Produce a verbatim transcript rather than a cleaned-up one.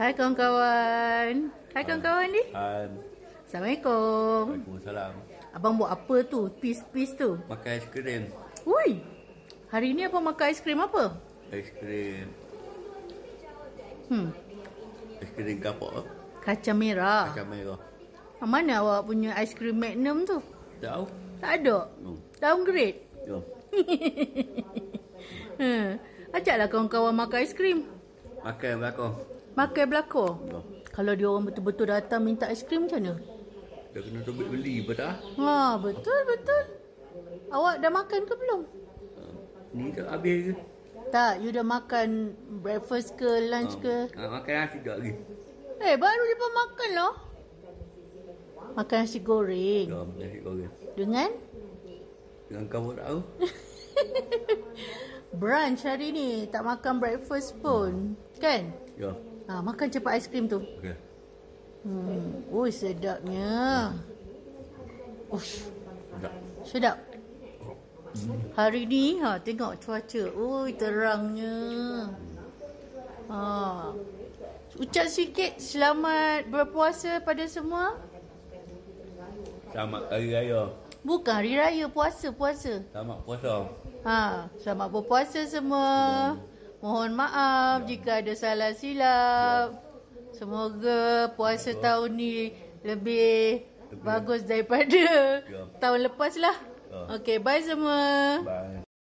Hai kawan-kawan. Hai kawan-kawan ni. Hai. Assalamualaikum. Waalaikumsalam. Abang buat apa tu? Pis-pis tu. Makan aiskrim. Ui. Hari ni apa makan aiskrim apa? Aiskrim. Hmm. Aiskrim kapok. Kacang merah. Kacang merah. Mana awak punya aiskrim Magnum tu? Tahu? Tak ada. Hmm. Downgrade. Ya. hmm. Ajaklah kawan-kawan makan aiskrim. Makan belakang. Makan belakang. Ya. Kalau dia orang betul-betul datang minta aiskrim macam mana? Dah kena tobik beli apa tak? Ha, betul betul. Awak dah makan ke belum? Uh, ni tak habis ke? Tak, you dah makan breakfast ke, lunch ke? Ha, makan nasi tak lagi. Eh, baru lepas makan lah. Makan nasi goreng. Ya, nasi goreng. Dengan? Dengan kamu tahu? Brunch hari ni. Tak makan breakfast pun. Kan? Ya. Ha, makan cepat aiskrim tu. Okey. Hmm. Ui, sedapnya. Ush. Tak. Sedap. Hari ni, ha, tengok cuaca. Ui, terangnya. Ha. Ucap sikit selamat berpuasa pada semua. Selamat Hari Raya. Bukan hari raya, puasa-puasa. Selamat puasa. Ha, selamat berpuasa semua. Mohon maaf jika ada salah silap. Semoga puasa tahun ni lebih, lebih bagus daripada ya. tahun lepas lah. Ya. Okey, bye semua. Bye.